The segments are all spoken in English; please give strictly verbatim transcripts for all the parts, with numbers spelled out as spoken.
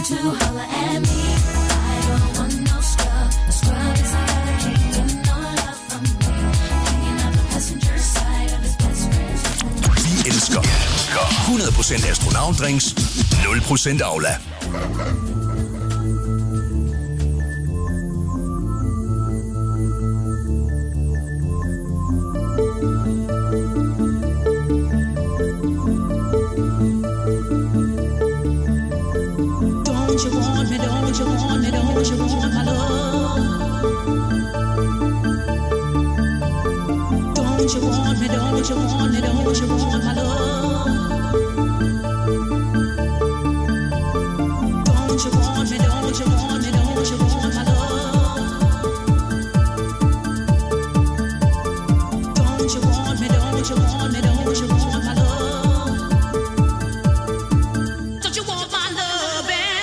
to holler at me. I don't want no scrub. A scrub is a guy that can't get no love from me. Hanging out the passenger side of his best friend's. Vi elsker hundrede procent astronautdrinks, nul procent Aula. Don't you want me, don't you want me, don't you want my love? Don't you want me, don't you want me, don't you want my love? Don't you want me, don't you want me, don't you want my love? Don't you want me, don't you want me, don't you want my love? Don't you want my love, baby?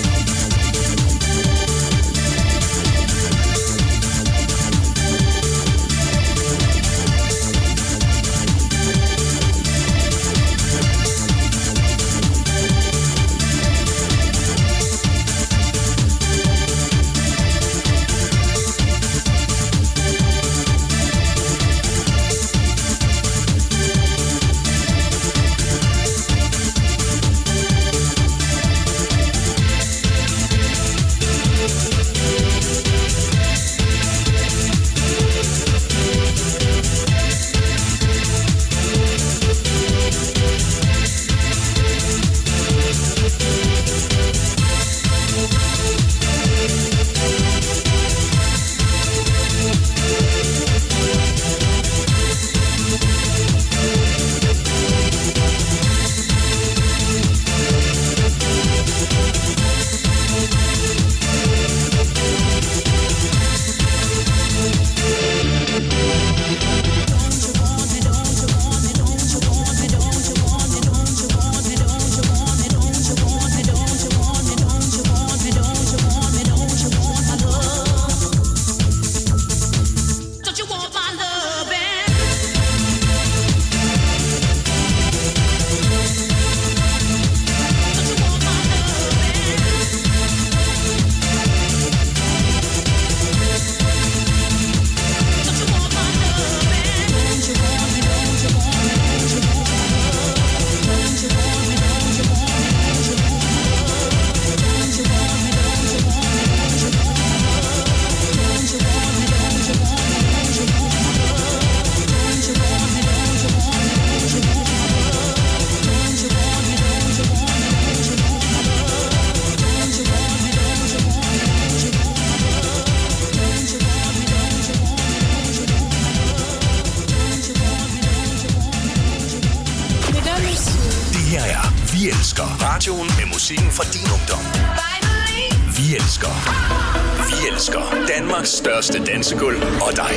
Vi elsker radioen med musikken fra din ungdom. Vi elsker. Vi elsker Danmarks største dansegulv og dig.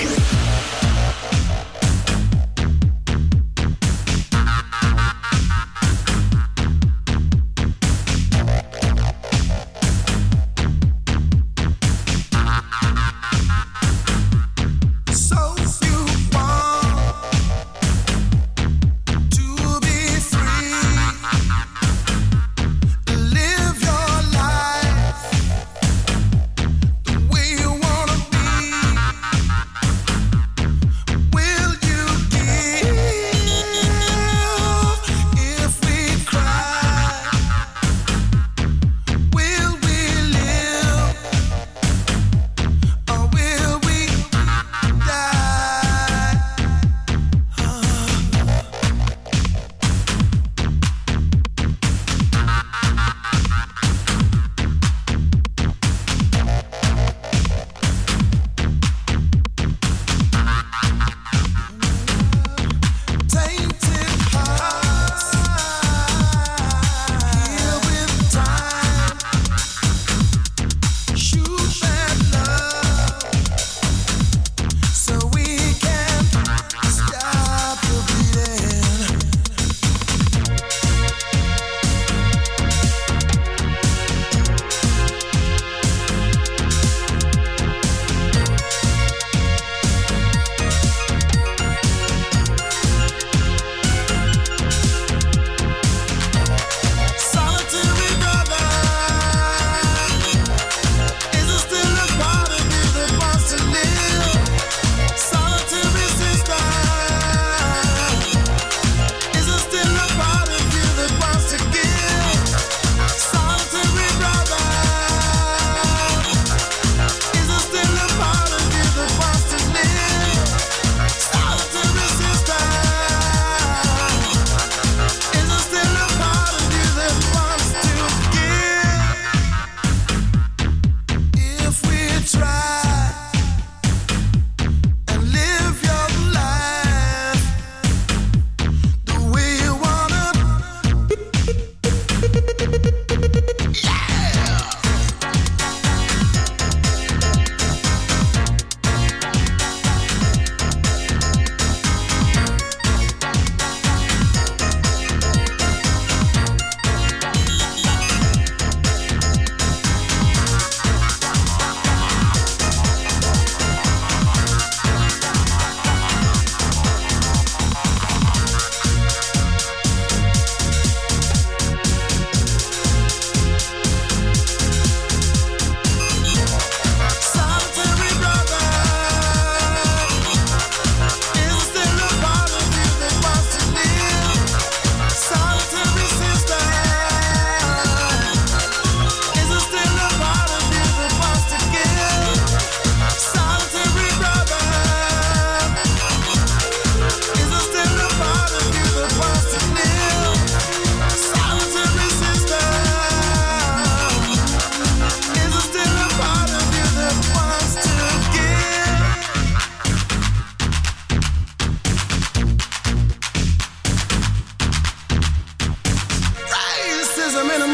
Way you wanna be.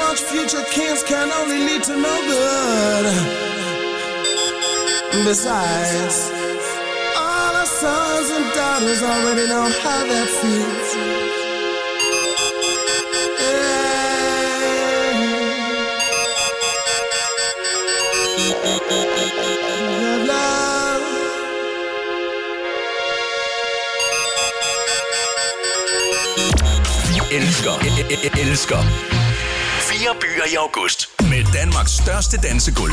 Such future kings can only lead to no good. Besides, all our sons and daughters already know how that feels. Love, love. Vi elsker, el- elsker. Fire byer i august med Danmarks største dansegulv.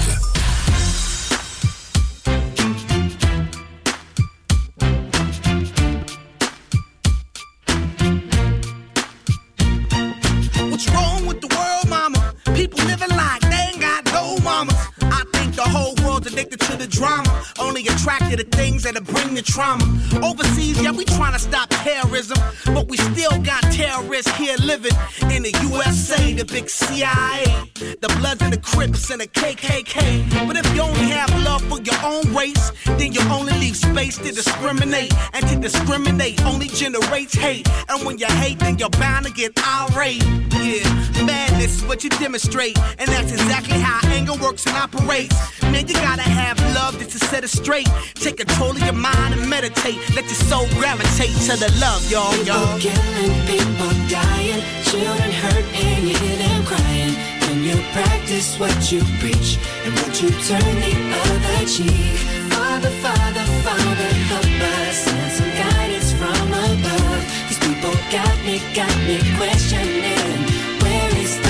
What's wrong with the world, mama? People living like they ain't got no mamas. I think the whole world's addicted to the drama, only attracted to things that'll bring the trauma. Overseas, yeah, we trying to stop terrorism, but we still got terrorists here living in the U S A, the big C I A, the Bloods and the Crips and the K K K. But if you only have love for your own race, then you only leave space to discriminate, and to discriminate only generates hate. And when you hate, then you're bound to get irate. Yeah, madness is what you demonstrate, and that's exactly how anger works and operates. Man, you gotta have love just to set it straight. Take control of your mind and meditate. Let your soul gravitate to the love, y'all, y'all. People killing, people dying, children hurt and you hear them crying. When you practice what you preach, and would you turn the other cheek? Father, Father, Father, help us, send some guidance from above. These people got me, got me questioning, where is the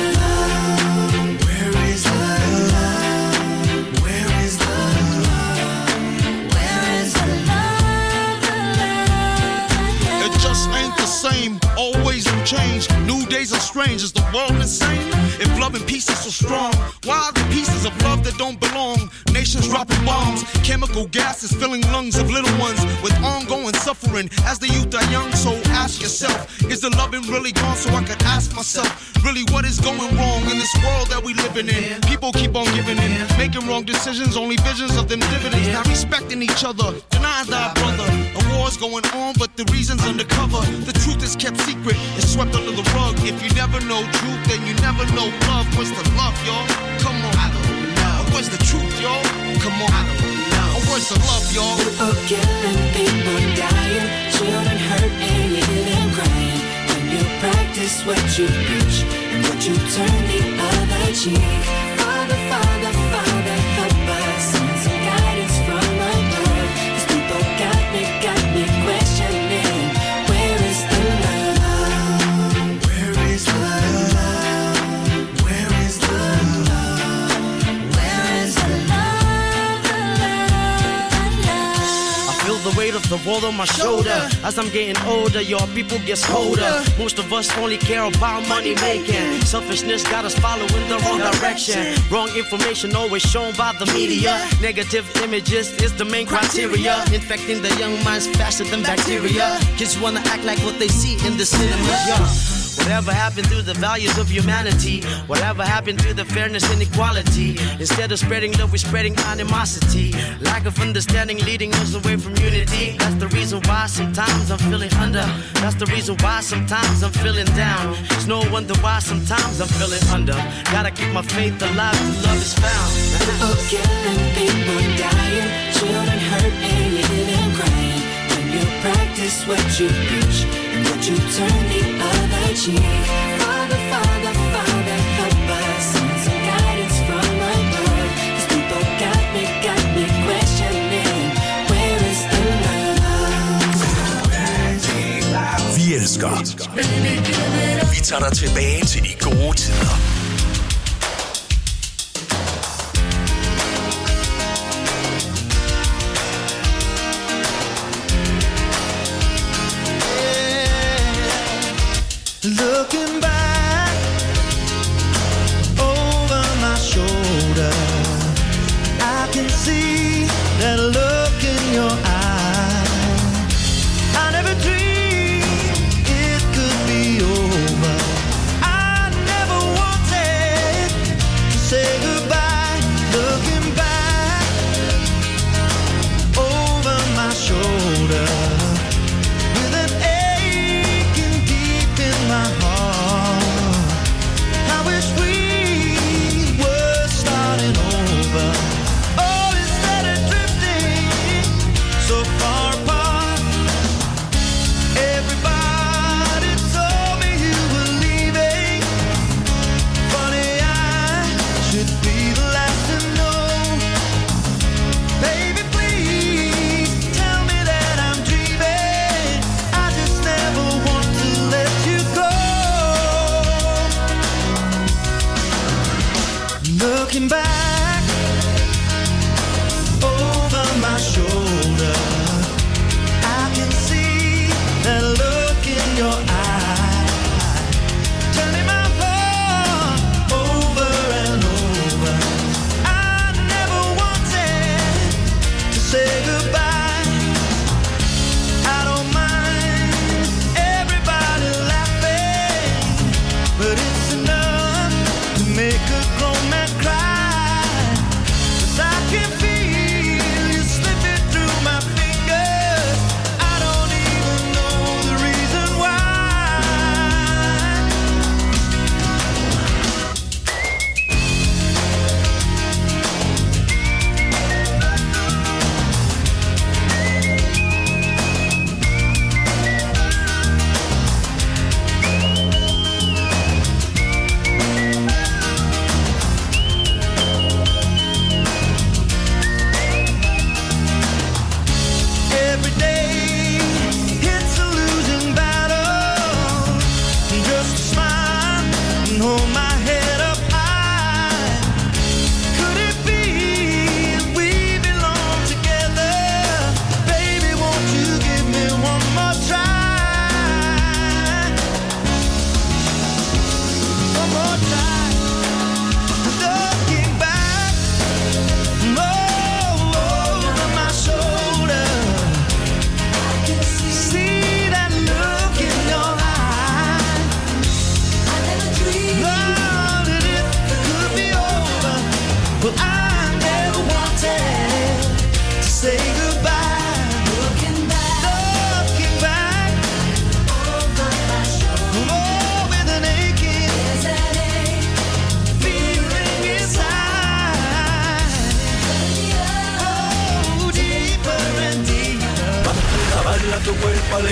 love? Where is the love? Where is the love? Where is the love, the love, the love? It just ain't the same, always in change. New days are strange, is the world insane? If love and peace is so strong, why are the pieces of love that don't belong? Nations dropping bombs, chemical gases filling lungs of little ones with ongoing suffering as the youth are young. So ask yourself, is the loving really gone? So I could ask myself, really what is going wrong in this world that we living in? People keep on giving in, making wrong decisions, only visions of them dividends. Not respecting each other, denying thy brother. A war's going on, but the reason's undercover. The truth is kept secret, it's swept under the rug. If you never know truth, then you never know love. Where's the love, y'all? Come on. I don't know. Where's the truth, y'all? Come on. I don't know. Where's the love, y'all? People killing, people dying, children hurt and you hear them crying. When you practice what you preach, and would you turn the other cheek? Father, Father, Father, help us, send some guidance from above. These people got me, got me questioning, where is the love? Where is the love? Where is the love? Where is the love, the love, the love? I feel the weight of the world on my shoulder. As I'm getting older, your people get colder. Most of us only care about money making. Selfishness got us following the wrong direction. Wrong information always shown by the media. Negative images is the main criteria, infecting the young minds faster than bacteria. Kids wanna act like what they see in the cinema. Yeah. Whatever happened to the values of humanity? Whatever happened to the fairness and equality? Instead of spreading love, we're spreading animosity. Lack of understanding leading us away from unity. That's the reason why sometimes I'm feeling under. That's the reason why sometimes I'm feeling down. It's no wonder why sometimes I'm feeling under. Gotta keep my faith alive till love is found. People killing, people dying, children hurt and you hear them crying. When you practice what you preach, and would you turn the other cheek? Father, Father, Father, help us, send some guidance from above. These people got me, got me questioning, where is the love? Vi elsker. Vi tager dig tilbage til de gode tider. Looking back over my shoulder, I can see that look in your eye. I never dreamed it could be over. I never wanted to say goodbye. Looking back over my shoulder, with an aching deep in my heart.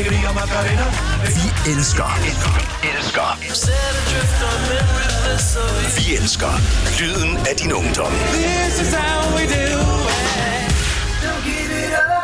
alegría Macarena. Vi elsker, elsker, vi elsker lyden af din ungdom. This is how we do it. Don't give it up.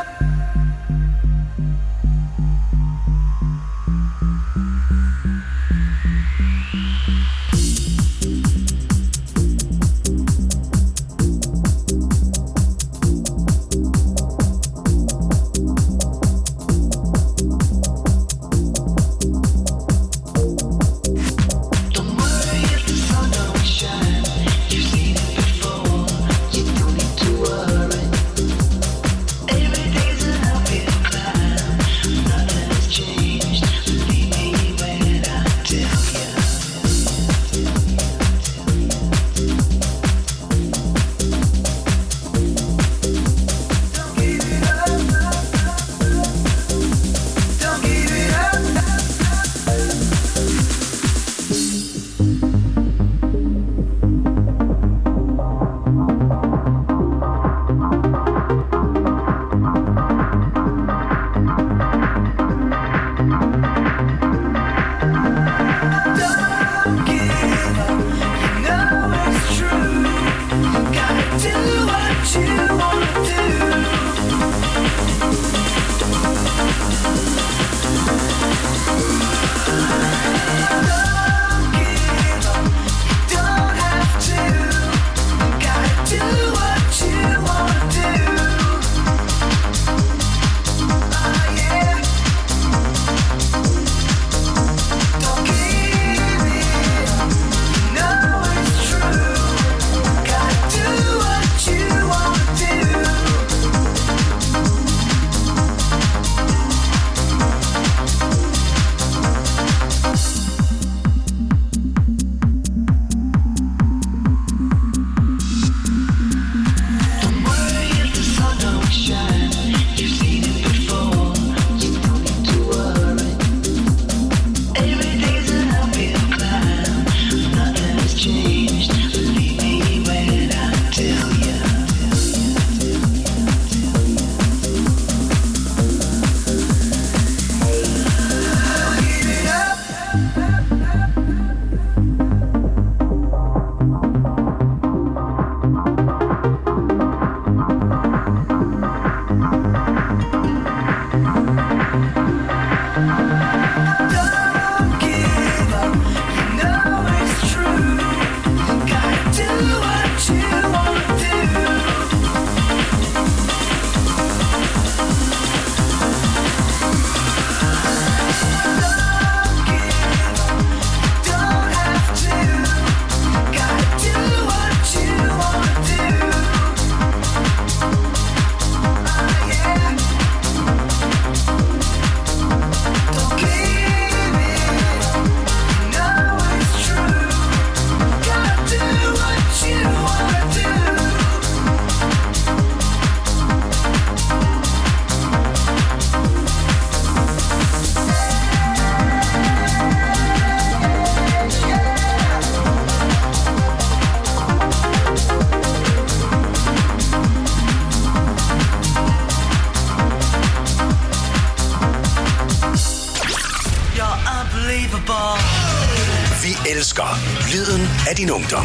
Vi elsker lyden af din ungdom.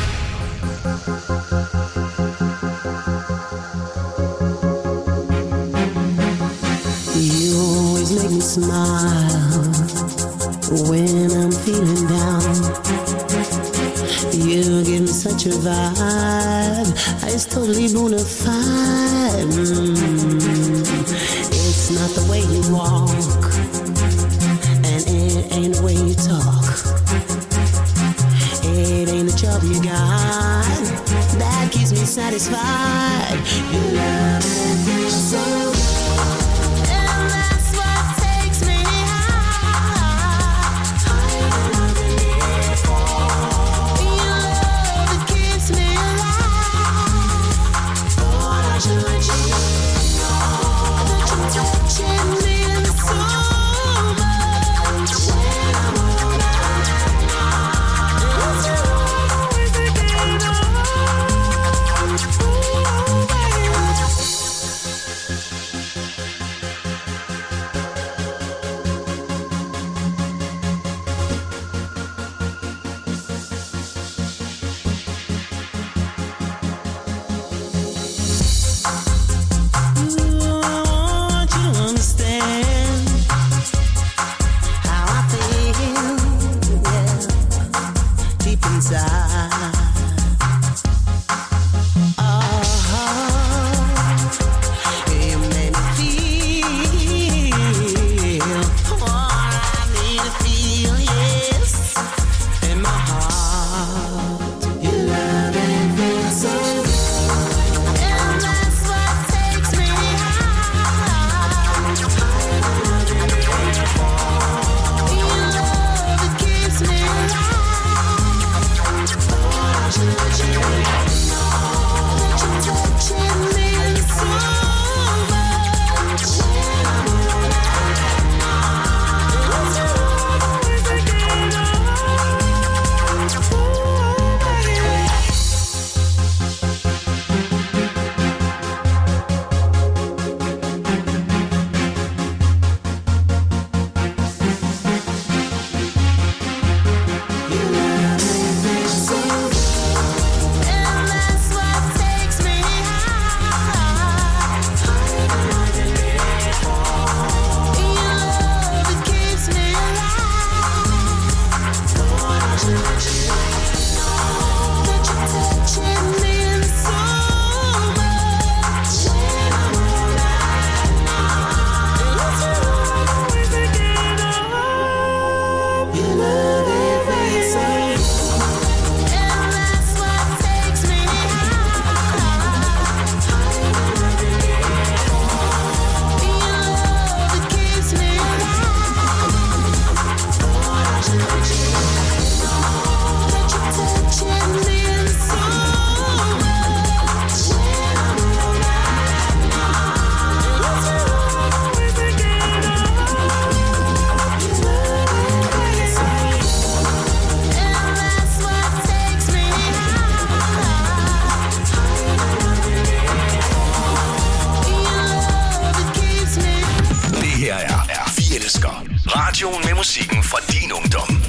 You always make me smile when I'm feeling down. You give me such a vibe, it's totally bona fide. Mm. It's not the way you walk, and it ain't the way you talk. It ain't the job you got that keeps me satisfied. You love me so good. Ooh. Vi elsker radioen med musikken fra din ungdom.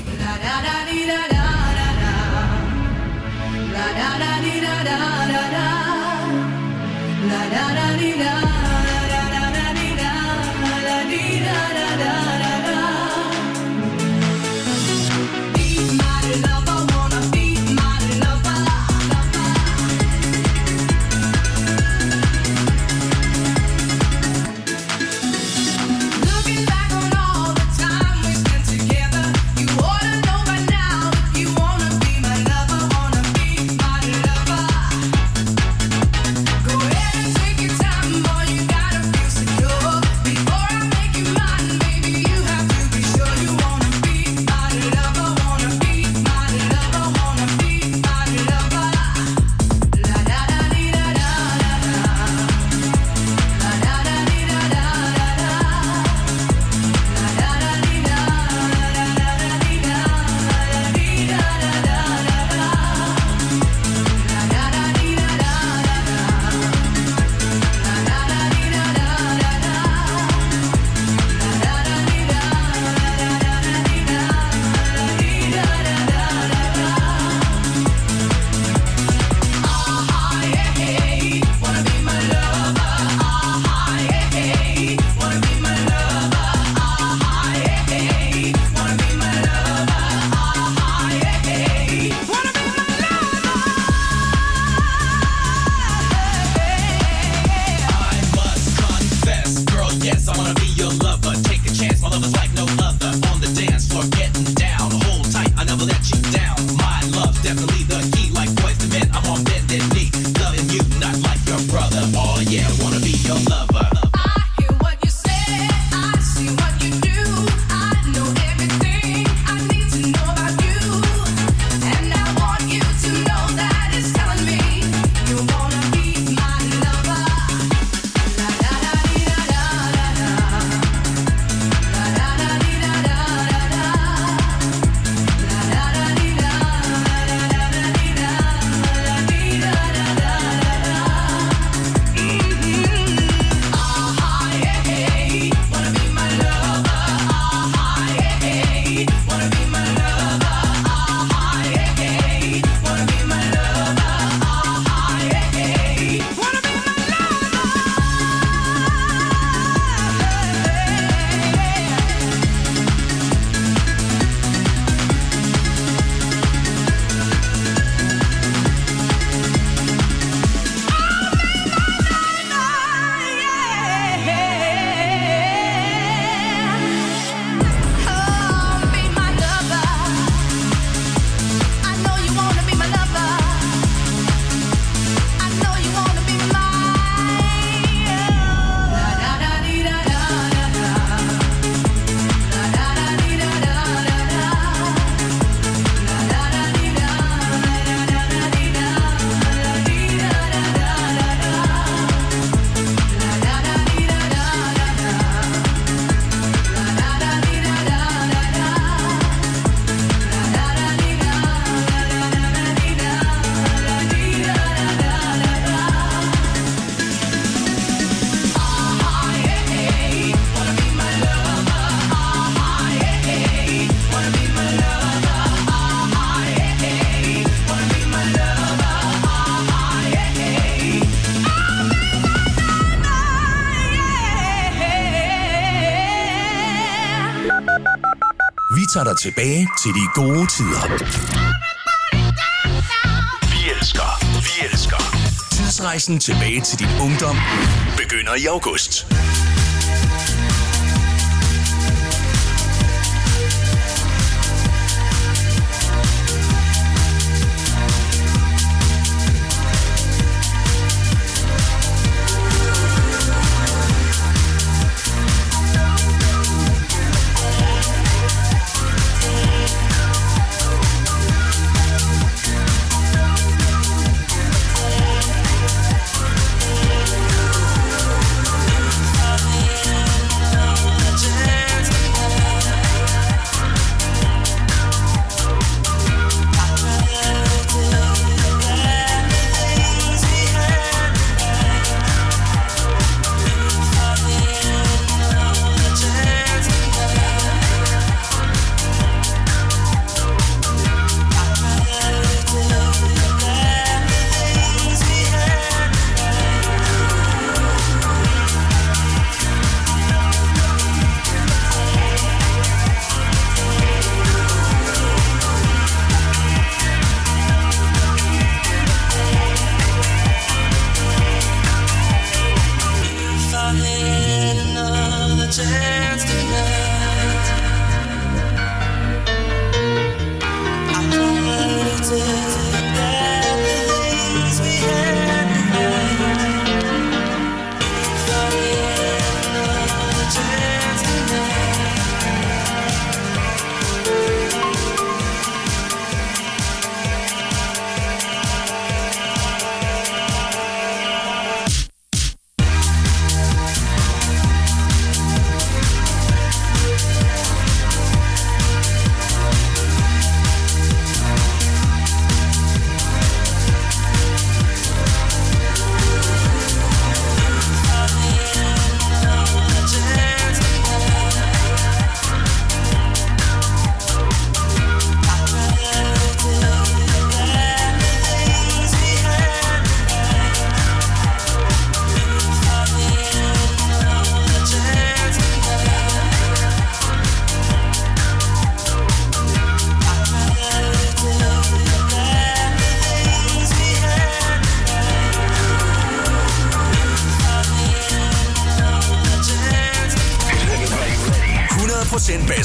Tager dig tilbage til de gode tider. Vi elsker, vi elsker. Tidsrejsen tilbage til din ungdom begynder i august.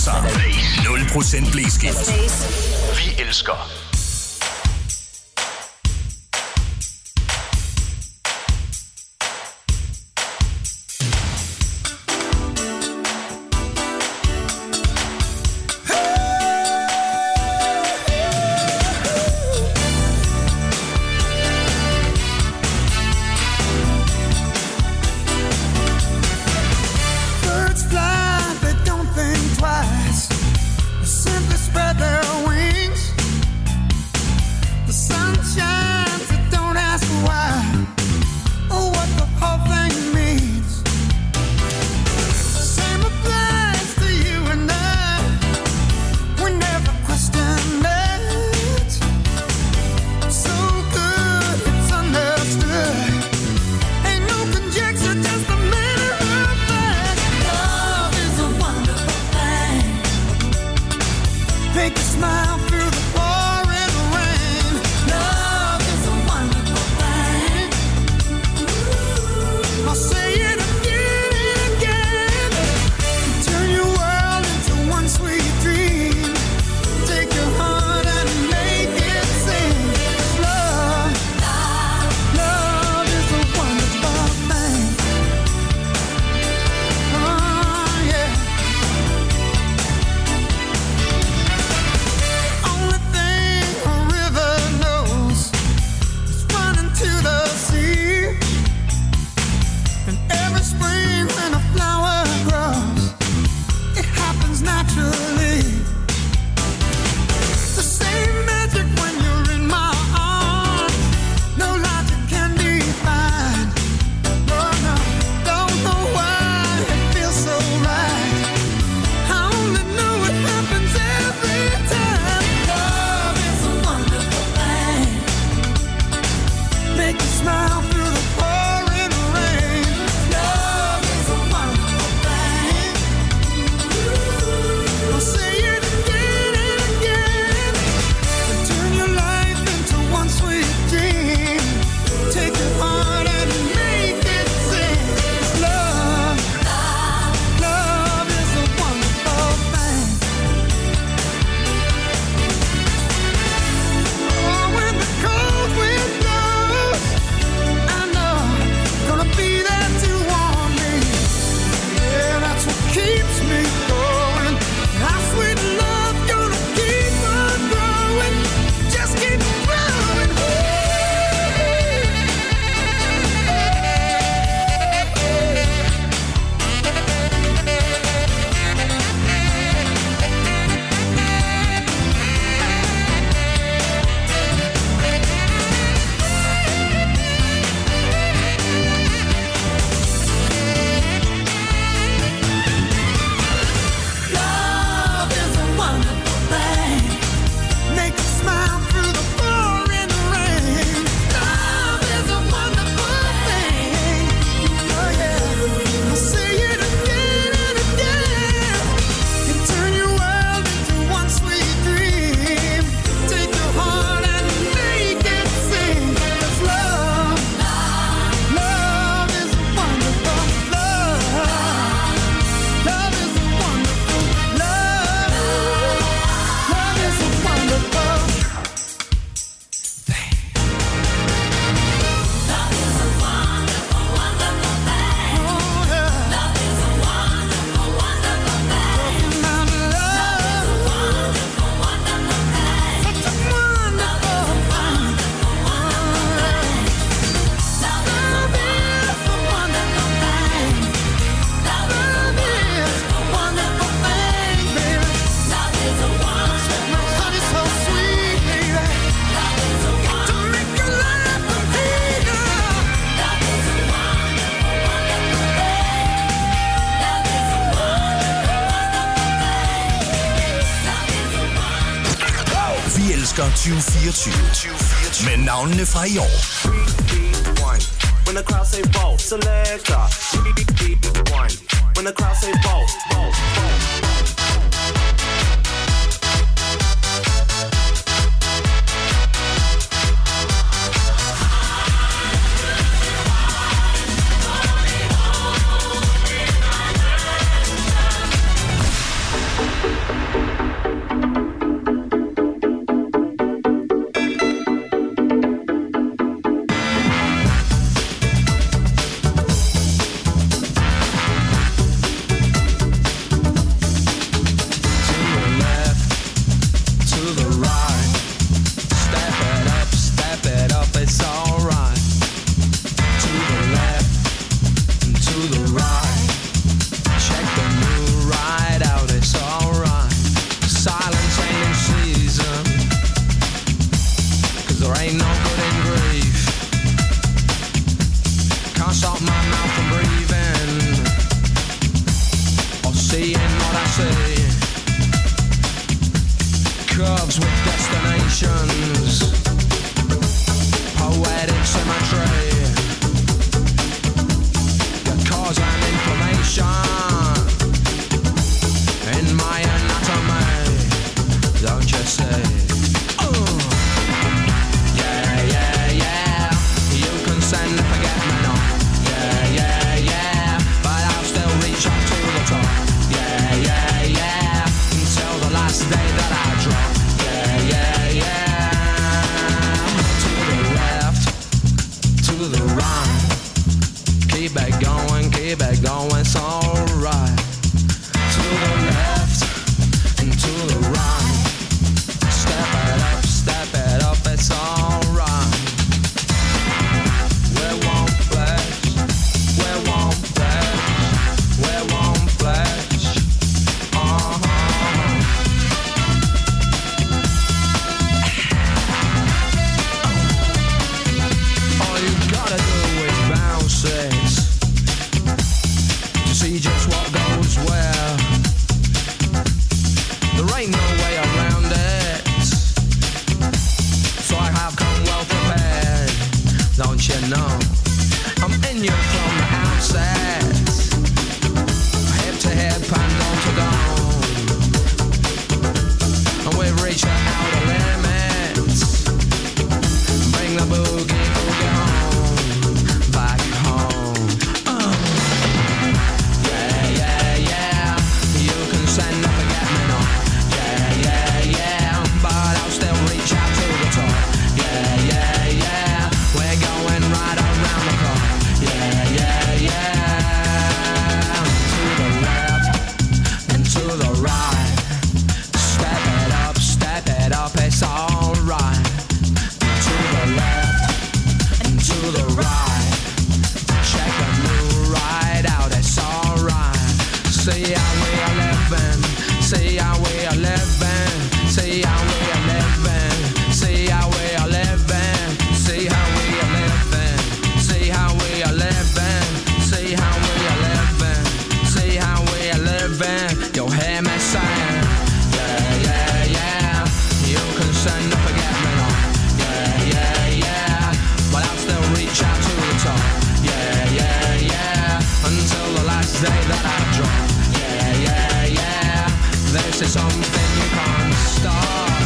sig. nul procent blæskift. Vi elsker. tyve fireogtyve med navnene fra i år. When the crowd say ball, selector. When the crowd say ball, ball, ball. loves with destinations, poetic symmetry, your cause and information in my anatomy, don't you see? Oh. Yeah, yeah, yeah, you can send a forget-me-not. Yeah, yeah, yeah, but I'll still reach up to the top. Yeah, yeah, yeah, until the last day that I drop. Yeah, yeah, yeah, to the left, to the right, keep it going, keep it going, it's alright. To the left and to the right, step it up, step it up, it's alright. We won't flash, we won't flash, we won't flash. Uh-huh. All you gotta do is bounce it to see just what goes where. There ain't no way around it, so I have come well prepared, don't you know? I'm in you from the outset, hip to hip and down to down, and we've reached the outer limits. Bring the boogie, boogie home, back home. Uh. Yeah, yeah, yeah, you can send a forget-me-not. Yeah, yeah, yeah, but I'll still reach out to the top. Yeah, yeah, yeah, we're going right around the clock. Yeah, yeah, yeah, to the left and to the right, step it up, step it up, it's alright. To the left and to the right, check the new ride out, it's alright. See how we are living, see how we are living, see how we are living, see how we are living, see how we are living, see how we are living, see how we are living, see how we are living. You'll hear me saying, yeah, yeah, yeah, you can send a forget-me-not. Yeah, yeah, yeah, but I'll still reach out to the top. Yeah, yeah, yeah, until the last day that I drop. Yeah, yeah, yeah, this is something you can't stop.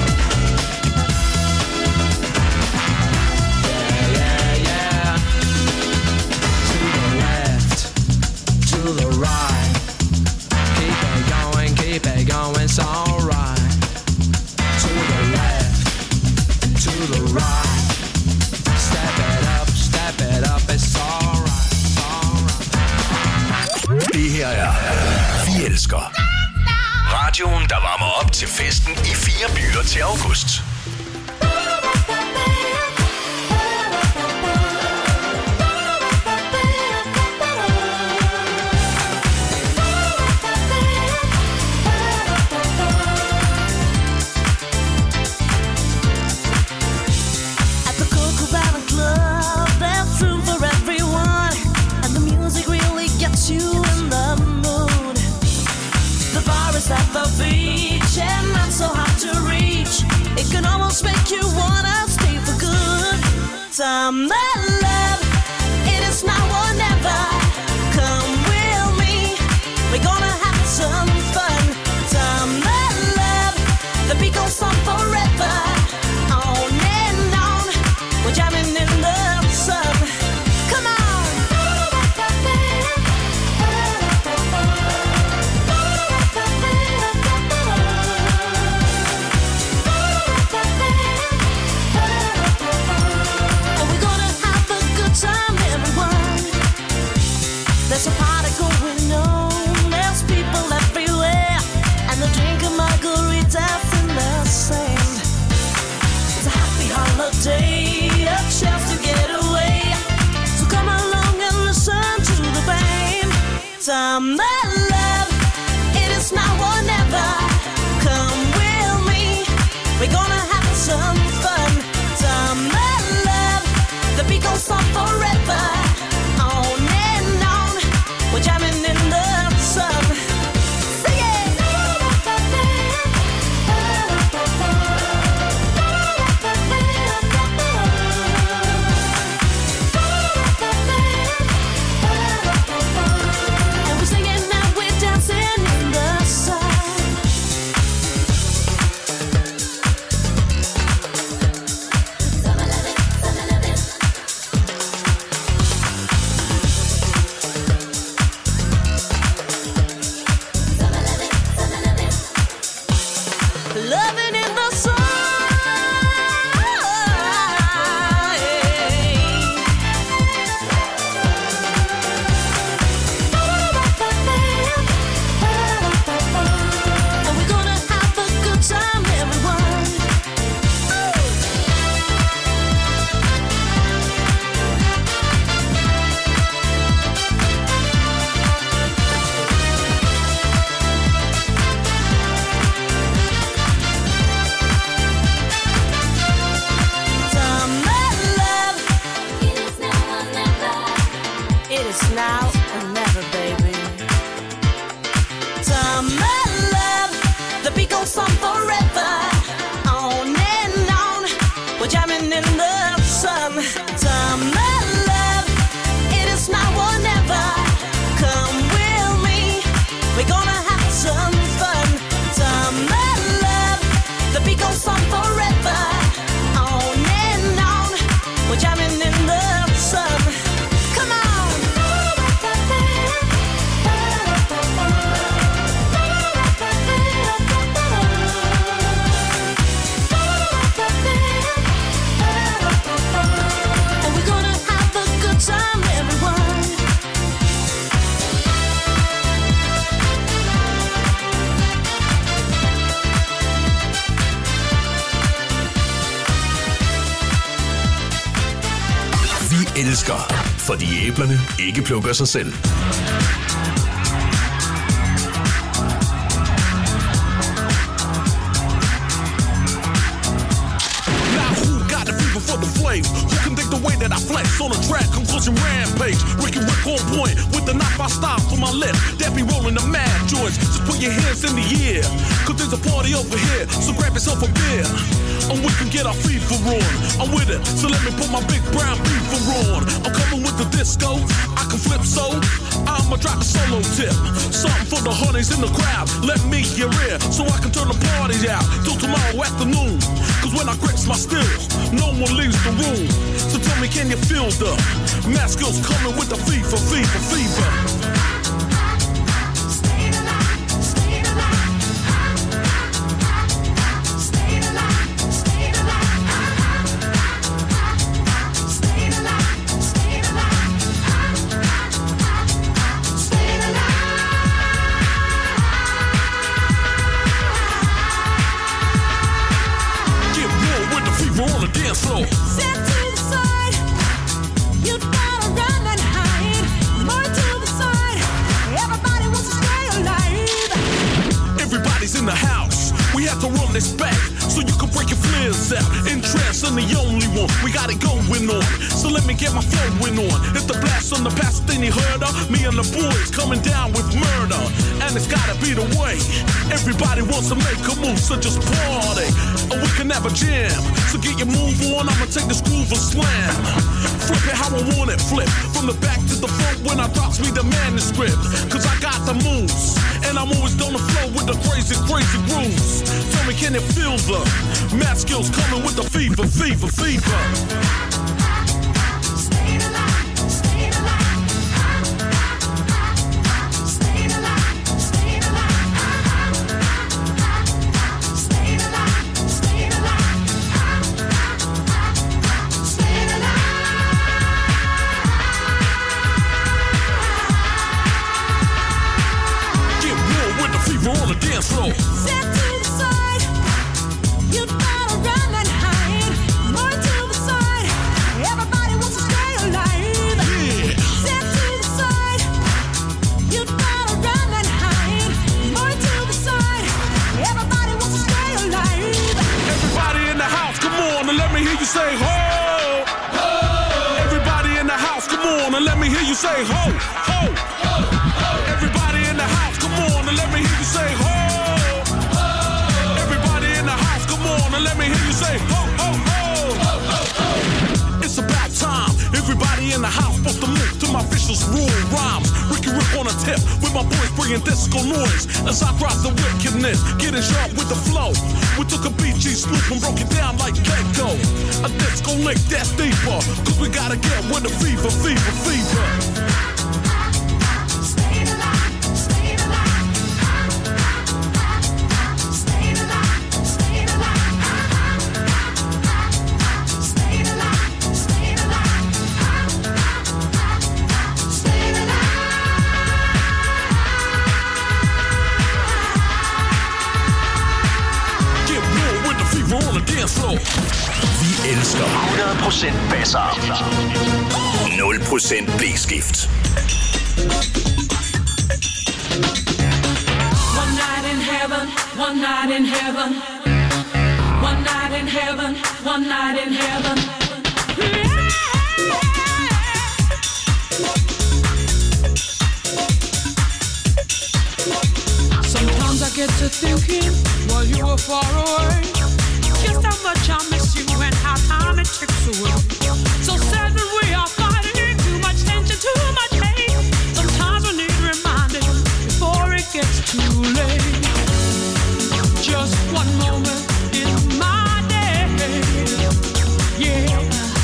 Yeah, yeah, yeah, to the left, to the right, keep it going, keep it going, it's alright. To the left and to the right, step it up, step it up, it's alright, it's alright. Det her er Vi Elsker. Radioen, der varmer op til festen i fire byer til august. At the Cocobana Club, there's room for everyone, and the music really gets you in the mood. The bar is at the beach and not so hard to reach. It can almost loving in the sun. And we're gonna have a good time, everyone. It's now or never, baby. Summer love, the beat goes on forever. On and on, we're jamming in the sun. Summer love, it is now or never. Come with me, we're gonna have some fun. Summer love, the beat goes on forever. On and on, we're jamming in the sun. Come on. And we're gonna have a good time, everyone. Vi elsker, fordi æblerne ikke plukker sig selv. For the flame, who can dig the way that I flex on a track, conclusion rampage. Ricky Rick on point with the knife I style for my left. That be rolling the mad joints. Just put your hands in the air, cause there's a party over here. So grab yourself a beer, and we can get our FIFA on. I'm with it, so let me put my big brown beaver on. I'm coming with the disco, I can flip so I'ma drop the solo tip. Something for the honeys in the crowd. Let me your ear, so I can turn the party out till tomorrow afternoon. Cause when I grips my stills, no one leaves the room. So tell me, can you feel the mask skills coming with the fever, fever, fever? On the dance floor. Step to the side, you gotta run and hide. More to the side, everybody wants to stay alive. Everybody's in the house, we have to run this back so you can break your flares out. Interest in the only one, we got it going on. So let me get my flowing on. It's the blast on the past thing you heard of. Me and the boys coming down with murder, and it's gotta be the way. Everybody wants to make a move, so just party, or we can have a jam. So get your move on, I'ma take this groove and slam. Flip it how I want it, flip from the back to the front when I drops me the manuscript. Cause I got the moves, and I'm always on the flow with the crazy, crazy grooves. Tell me, can you feel the math skills coming with the fever, fever, fever? On the dance floor. Step to the side, you gotta run and hide. More to the side, everybody wants to stay alive. Yeah. Step to the side, you gotta run and hide. More to the side, everybody wants to stay alive. Everybody in the house, come on and let me hear you say ho. Ho. Everybody in the house, come on and let me hear you say ho. Ho. Ho. Everybody in the house, come on and let me hear you say ho. Ho. Everybody in the house, come on and let me hear you say ho, ho, ho. Ho, ho, ho. It's about time. Everybody in the house supposed to move to my vicious rule rhymes. Ricky Rick on a tip with my boys bringing disco noise as I drop the wickedness, getting sharp with the flow. We took a B G swoop and broke it down like Gecko. A disco lick that's deeper, cause we gotta get with the fever, fever, fever. Stay alive, stay alive. Stay alive, stay dance floor. Vi elsker hundrede procent basser. nul procent blæskift. One night in heaven, one night in heaven. One night in heaven, one night in heaven. Sometimes I get to thinking while you were far away, just how much I miss you and how time it ticks away. So sad when we are fighting, too much tension, too much hate. Sometimes we need reminding before it gets too late. Just one moment in my day, yeah.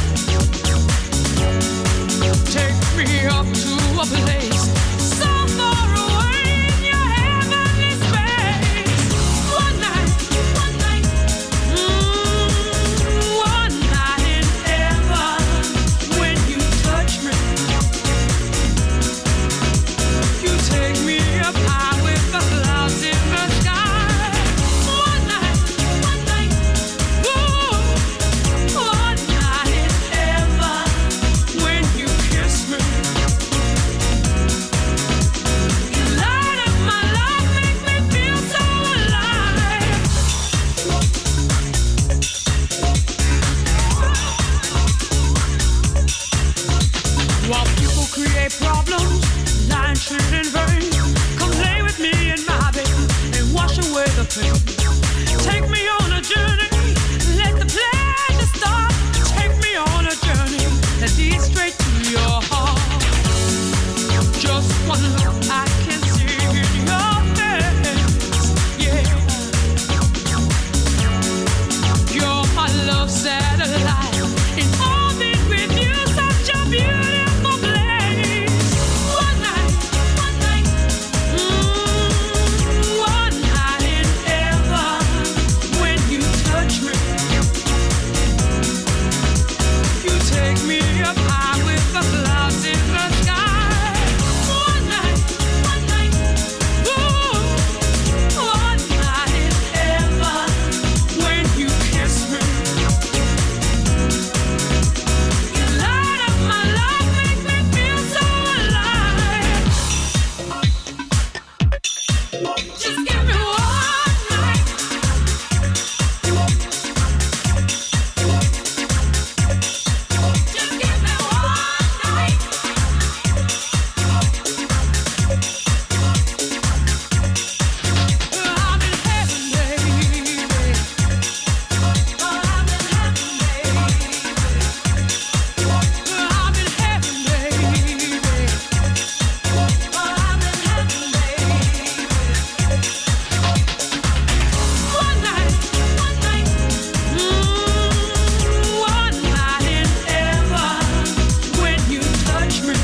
Take me up to a place so far away in your heavenly space. One night, one night, mm, one night in heaven. When you touch me, you take me up high with the clouds in the sky. One night, one night, ooh, one night in heaven. When you kiss me, you light up my life, make me feel so alive. While people create problems, lying shit in vain, come lay with me in my bed and wash away the pain. Take me on a journey, let the pleasure start. Take me on a journey that leads straight to your heart. Just one look I can see in your face, yeah. You're my love satellite, in orbit with you, such a beautiful place. One night, one night, mm, one night in heaven. When you touch me, you take me up high with the clouds in the sky. One night, one night, ooh, one night in heaven. When you kiss me, you light up my life, make me feel so alive. Just give me one night. Just give me one night. I'm in heaven, baby. I'm in heaven, baby. I'm in heaven, baby. I'm in heaven, baby. One night, one night, mm, one night in heaven. When you touch me,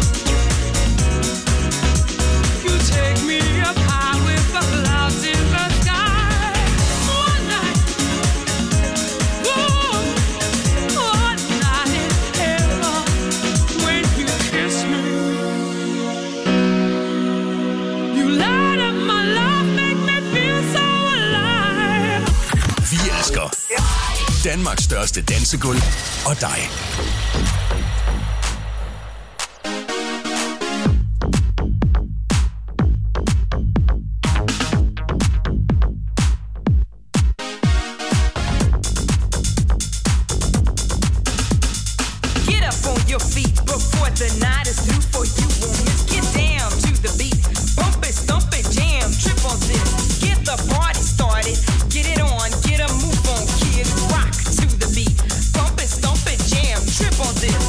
you take me up high with the clouds in the sky. One night, ooh, one night in heaven. When you kiss me, you light up my life, make me feel so alive. Vi elsker Danmarks største dansegulv og dig. Get up on your feet before the night is through for you. Let's get down to the beat. Bump it, stomp it, jam, trip on this. Get the party started. Get it on, get a move on, kid. Rock to the beat. Bump it, stomp it, jam, trip on this.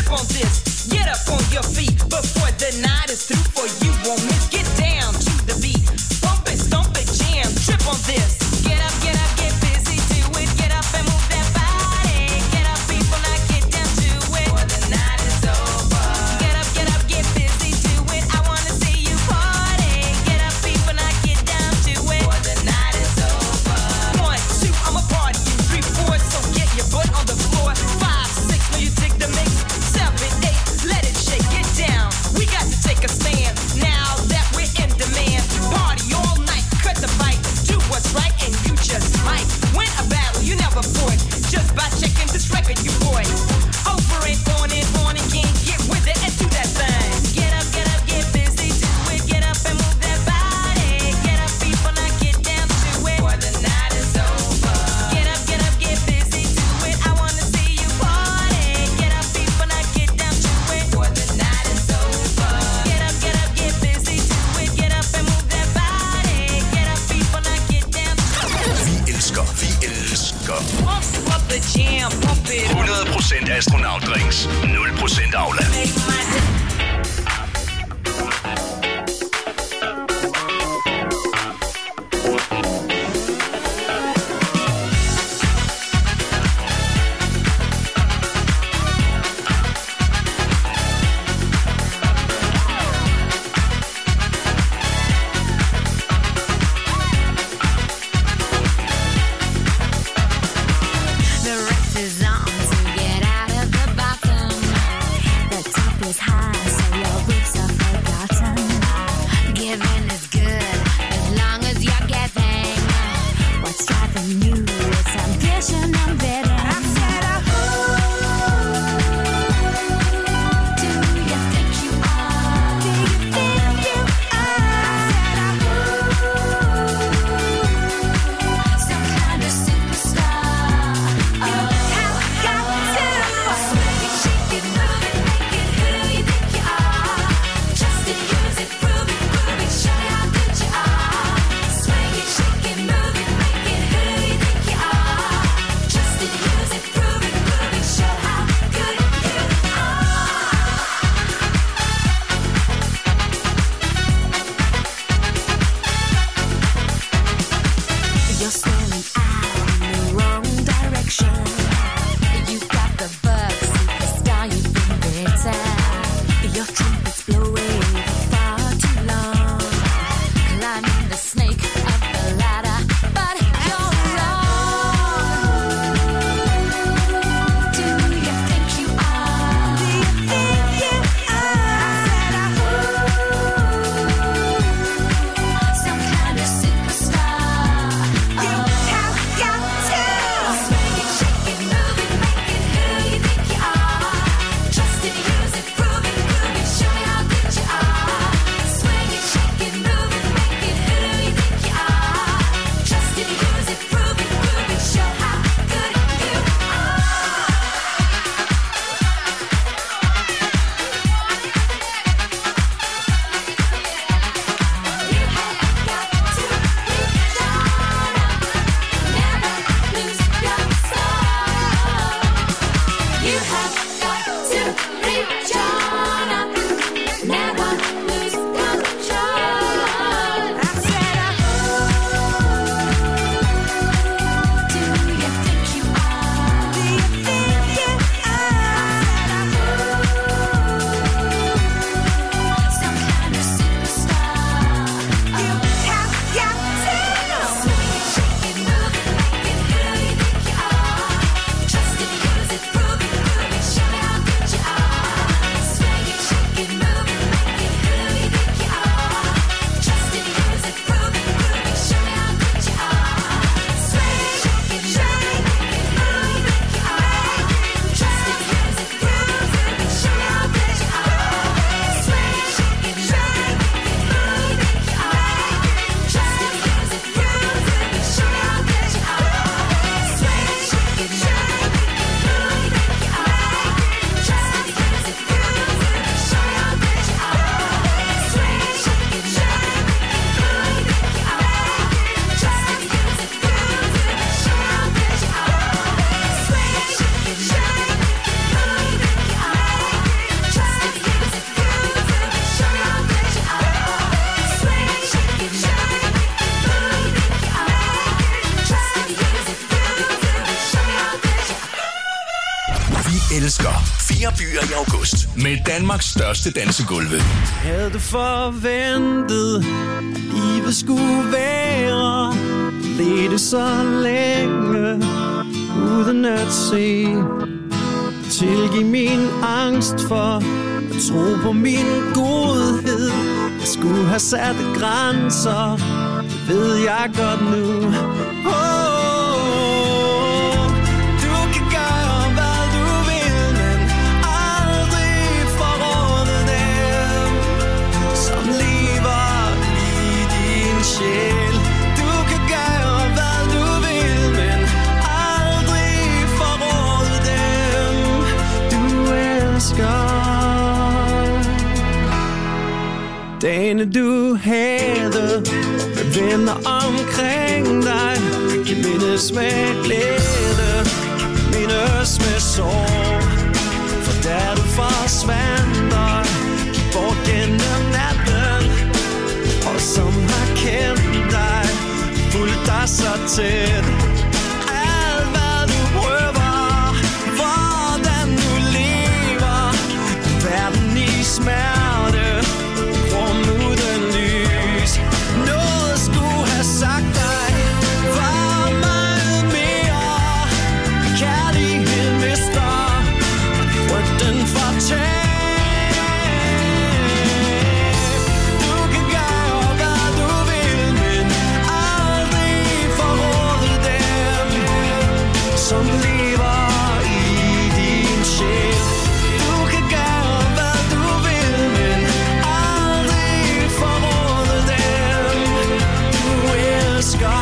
trip on this. Get up on your feet before the night is through, for you won't miss. Get down to the beat. Bump it, stomp it, jam, trip on this. Get up, get up, get busy, do it. Get up and move that body. Get up, people, now get down to it. Before the night is over. Get up, get up, get busy, do it. I wanna see you party. Get up, people, now get down to it. Before the night is over. One, two, I'm a party. Three, four, so get your butt on the floor. Five, six, when you dig the mix. Seven, eight, let it shake, get down. We got to take a stand now that we're in demand. Party all night, cut the fight, do what's right, and you just might win a battle you never fought just by checking this record you bought. Over and on and on again, get with it and do that thing. Get up, get up, get busy, do it. Get up and move that body. Get up, people, now get down to it. Before the night is over. Get up, get up, get busy, do it. I wanna see you party. Get up, people, now get down to it. Before the night is over. Get up, get up, get busy, do it. Get up and move that body. Get up, people, now get down to it. Vi elsker, vi elsker Pump up the jam, pump it. hundrede procent astronautdrinks, nul procent Aula. Make my The race is on to get out of the bottom. The top is high, so your roots are forgotten. Giving is good as long as you're giving. What's driving you is ambition and bidding. I said, oh, do you think you are? Do you think you are? I said, oh, some kind of superstar. You have got to swing it, shake it, move it, make it who you think you are. Just to use it, prove it, prove it, show you how good you are. Swing it, shake it, move it, make it who you think you are. Just to use it, prove it, prove it, show how good you are. You're staring out in the wrong direction. You got the bug, superstar, you've been bitter. Your trumpet's blowing for far too long. Climbing the snake up the ladder, but you're wrong. Do you think you are? Do you think you are? I said, some kind of superstar. You have got to swing it, shake it, move it, make it who you think you are. Just to use it, prove it, prove it, show me how good you are. Swing it, shake it, move it, make it who you think you are. Just to use it, prove it, prove it, show how good you You have got to reach on up, never lose control. I said, do you think you are? Do you think you are? Some kind of superstar. You have got to swing it, shake it, move it, make it who you think you are. Just to use it, prove it, prove it, show me how good you are. Fire byer i august med Danmarks største dansegulve. Havde du forventet, livet skulle være, ledte så længe uden at se. Tilgiv min angst for at tro på min godhed. Jeg skulle have sat grænser, det ved jeg godt nu. Oh, du kan gøre hvad du vil, men aldrig forråde dem, som lever i din sjæl. Du kan gøre hvad du vil, men aldrig forråde dem, du elsker. Dagene du havde med venner omkring dig, kan mindes med glæde, mindes med sorg. For da du forsvandt og gik bort gennem natten, og som har kendt dig, fulgt dig så tæt. Alt hvad du prøver, hvordan du lever, verden i smerte, rum uden lys. Noget skulle have sagt dig, var meget mere. Kærlighed mister, frygten fortæt. Du kan gøre hvad du vil, men aldrig forråde dem, som lever i din sjæl. Du kan gøre hvad du vil, men aldrig forråde dem, du elsker.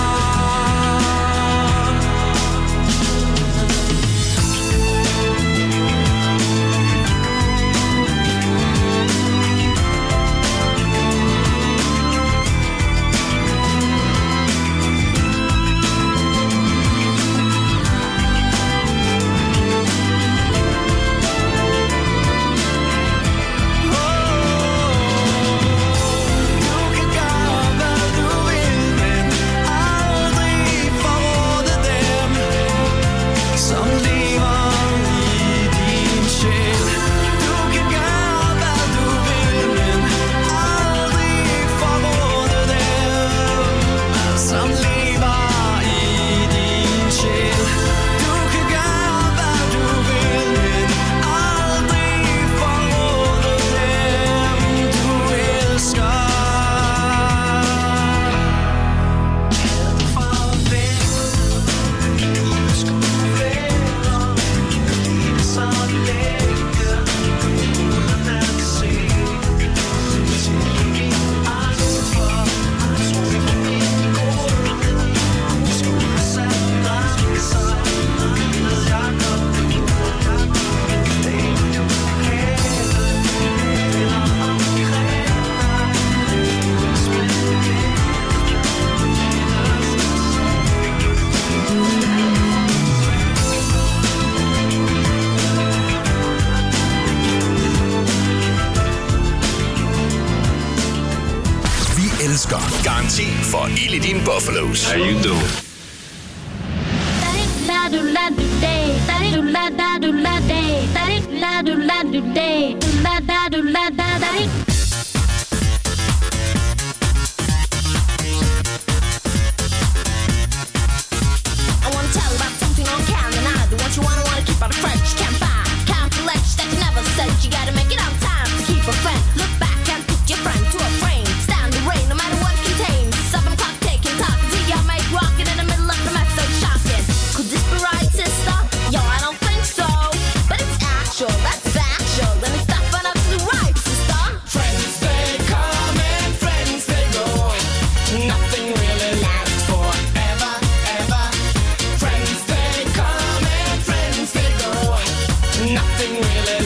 Garanti for ild i dine Buffalos. How you doing? I wanna tell about something on camera now. The ones you wanna wanna keep out of French. Can't find complex that you never said. You gotta make it on time to keep a friend. Look back and put your friend to a frame. Stand the rain no matter what it contains. Seven o'clock taking talking to your mate rocking in the middle of the mess so shocking. Could this be right, sister? Yo, I don't think so. But it's actual, that's factual. And it's stuff up to the right, sister. Friends they come and friends they go. Nothing really lasts forever, ever. Friends they come and friends they go. Nothing really